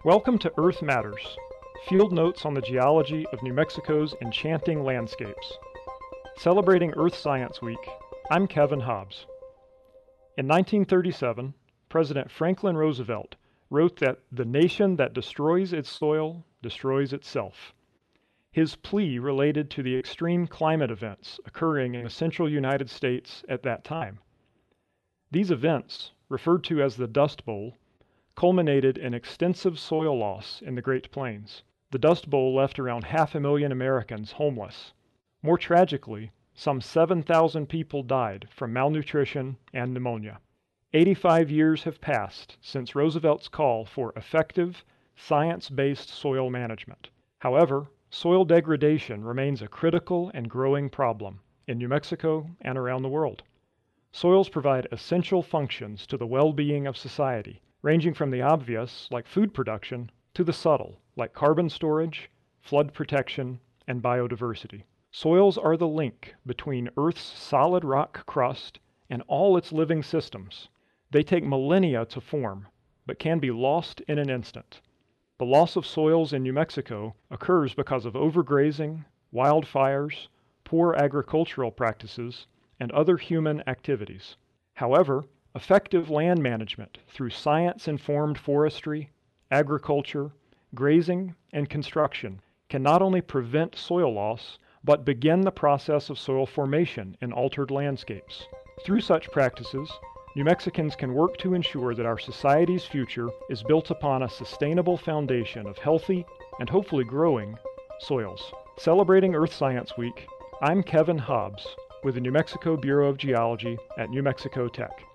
Welcome to Earth Matters, field notes on the geology of New Mexico's enchanting landscapes. Celebrating Earth Science Week, I'm Kevin Hobbs. In 1937, President Franklin Roosevelt wrote that the nation that destroys its soil destroys itself. His plea related to the extreme climate events occurring in the central United States at that time. These events, referred to as the Dust Bowl, culminated in extensive soil loss in the Great Plains. The Dust Bowl left around 500,000 Americans homeless. More tragically, some 7,000 people died from malnutrition and pneumonia. 85 years have passed since Roosevelt's call for effective, science-based soil management. However, soil degradation remains a critical and growing problem in New Mexico and around the world. Soils provide essential functions to the well-being of society, ranging from the obvious, like food production, to the subtle, like carbon storage, flood protection, and biodiversity. Soils are the link between Earth's solid rock crust and all its living systems. They take millennia to form, but can be lost in an instant. The loss of soils in New Mexico occurs because of overgrazing, wildfires, poor agricultural practices, and other human activities. However, effective land management through science-informed forestry, agriculture, grazing, and construction can not only prevent soil loss, but begin the process of soil formation in altered landscapes. Through such practices, New Mexicans can work to ensure that our society's future is built upon a sustainable foundation of healthy and hopefully growing soils. Celebrating Earth Science Week, I'm Kevin Hobbs with the New Mexico Bureau of Geology at New Mexico Tech.